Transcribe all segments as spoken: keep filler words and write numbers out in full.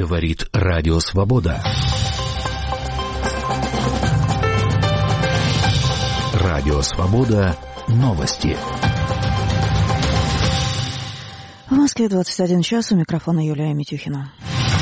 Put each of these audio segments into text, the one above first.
Говорит Радио Свобода. Радио Свобода. Новости. В Москве двадцать один час. У микрофона Юлия Митюхина.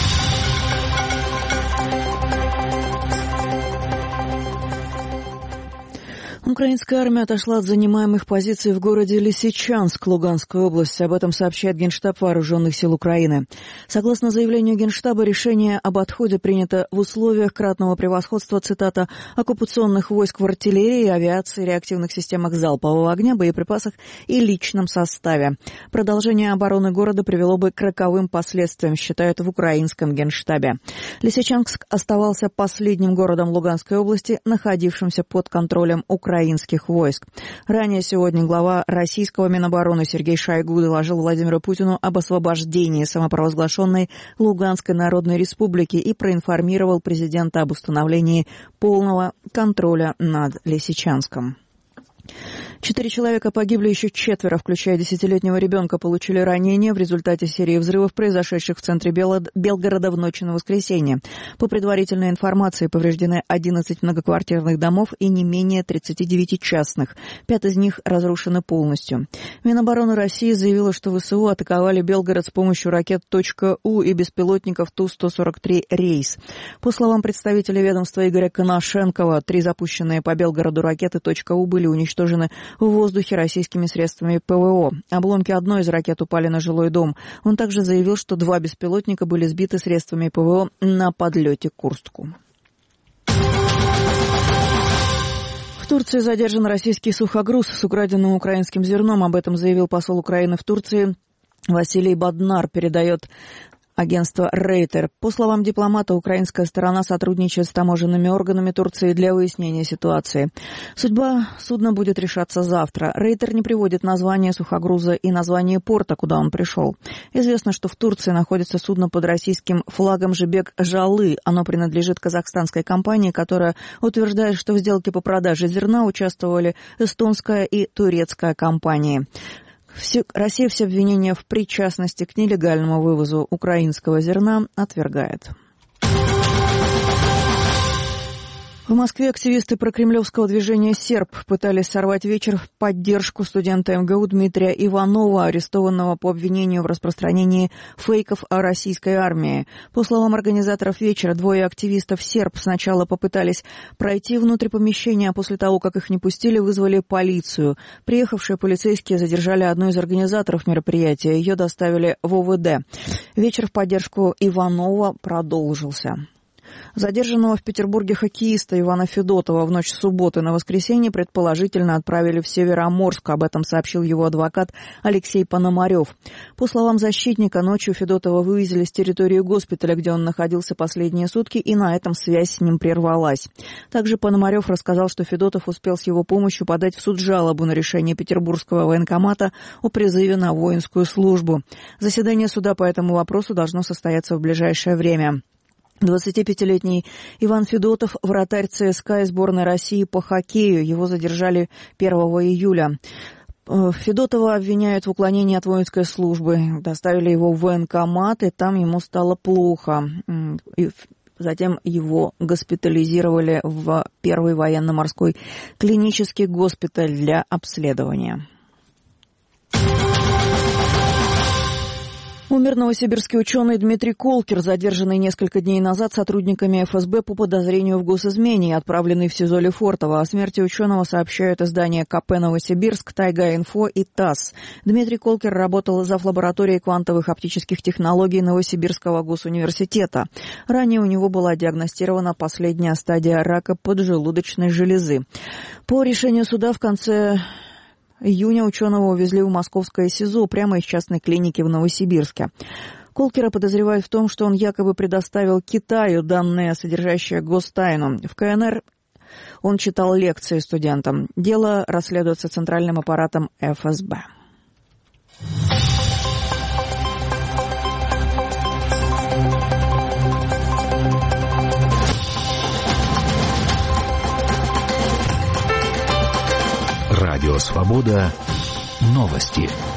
Украинская армия отошла от занимаемых позиций в городе Лисичанск, Луганской области. Об этом сообщает Генштаб Вооруженных сил Украины. Согласно заявлению Генштаба, решение об отходе принято в условиях кратного превосходства, цитата, оккупационных войск в артиллерии, авиации, реактивных системах залпового огня, боеприпасах и личном составе. Продолжение обороны города привело бы к роковым последствиям, считают в украинском Генштабе. Лисичанск оставался последним городом Луганской области, находившимся под контролем Украины. Украинских войск. Ранее сегодня глава российского Минобороны Сергей Шойгу доложил Владимиру Путину об освобождении самопровозглашенной Луганской Народной Республики и проинформировал президента об установлении полного контроля над Лисичанском. Четыре человека погибли, еще четверо, включая десятилетнего ребенка, получили ранения в результате серии взрывов, произошедших в центре Белгорода в ночь на воскресенье. По предварительной информации, повреждены одиннадцать многоквартирных домов и не менее тридцати девяти частных. Пять из них разрушены полностью. Минобороны России заявила, что ВСУ атаковали Белгород с помощью ракет «У» и беспилотников Ту сто сорок три «Рейс». По словам представителя ведомства Игоря Коношенкова, три запущенные по Белгороду ракеты «У» были уничтожены в воздухе российскими средствами ПВО. Обломки одной из ракет упали на жилой дом. Он также заявил, что два беспилотника были сбиты средствами ПВО на подлете к Курску. В Турции задержан российский сухогруз с украденным украинским зерном. Об этом заявил посол Украины в Турции Василий Баднар, передает агентство Рейтер. По словам дипломата, украинская сторона сотрудничает с таможенными органами Турции для выяснения ситуации. Судьба судна будет решаться завтра. Рейтер не приводит название сухогруза и название порта, куда он пришел. Известно, что в Турции находится судно под российским флагом «Жибек Жалы». Оно принадлежит казахстанской компании, которая утверждает, что в сделке по продаже зерна участвовали эстонская и турецкая компании. Все, Россия все обвинения в причастности к нелегальному вывозу украинского зерна отвергает. В Москве активисты прокремлевского движения «Серб» пытались сорвать вечер в поддержку студента эм гэ у Дмитрия Иванова, арестованного по обвинению в распространении фейков о российской армии. По словам организаторов вечера, двое активистов «Серб» сначала попытались пройти внутрь помещения, а после того, как их не пустили, вызвали полицию. Приехавшие полицейские задержали одну из организаторов мероприятия. Ее доставили в о вэ дэ. Вечер в поддержку Иванова продолжился. Задержанного в Петербурге хоккеиста Ивана Федотова в ночь с субботы на воскресенье предположительно отправили в Североморск. Об этом сообщил его адвокат Алексей Пономарев. По словам защитника, ночью Федотова вывезли с территории госпиталя, где он находился последние сутки, и на этом связь с ним прервалась. Также Пономарев рассказал, что Федотов успел с его помощью подать в суд жалобу на решение Петербургского военкомата о призыве на воинскую службу. Заседание суда по этому вопросу должно состояться в ближайшее время. двадцатипятилетний Иван Федотов, вратарь цэ эс ка и сборной России по хоккею. Его задержали первого июля. Федотова обвиняют в уклонении от воинской службы. Доставили его в военкомат, и там ему стало плохо. И затем его госпитализировали в первый военно-морской клинический госпиталь для обследования. Умер новосибирский ученый Дмитрий Колкер, задержанный несколько дней назад сотрудниками эф эс бэ по подозрению в госизмене и отправленный в СИЗО Лефортово. О смерти ученого сообщают издания ка пэ «Новосибирск», «Тайга-Инфо» и ТАСС. Дмитрий Колкер работал зав. Лабораторией квантовых оптических технологий Новосибирского госуниверситета. Ранее у него была диагностирована последняя стадия рака поджелудочной железы. По решению суда в конце июня ученого увезли в московское СИЗО прямо из частной клиники в Новосибирске. Колкера подозревают в том, что он якобы предоставил Китаю данные, содержащие гостайну. В ка эн эр он читал лекции студентам. Дело расследуется центральным аппаратом эф эс бэ. Радио Свобода. Новости.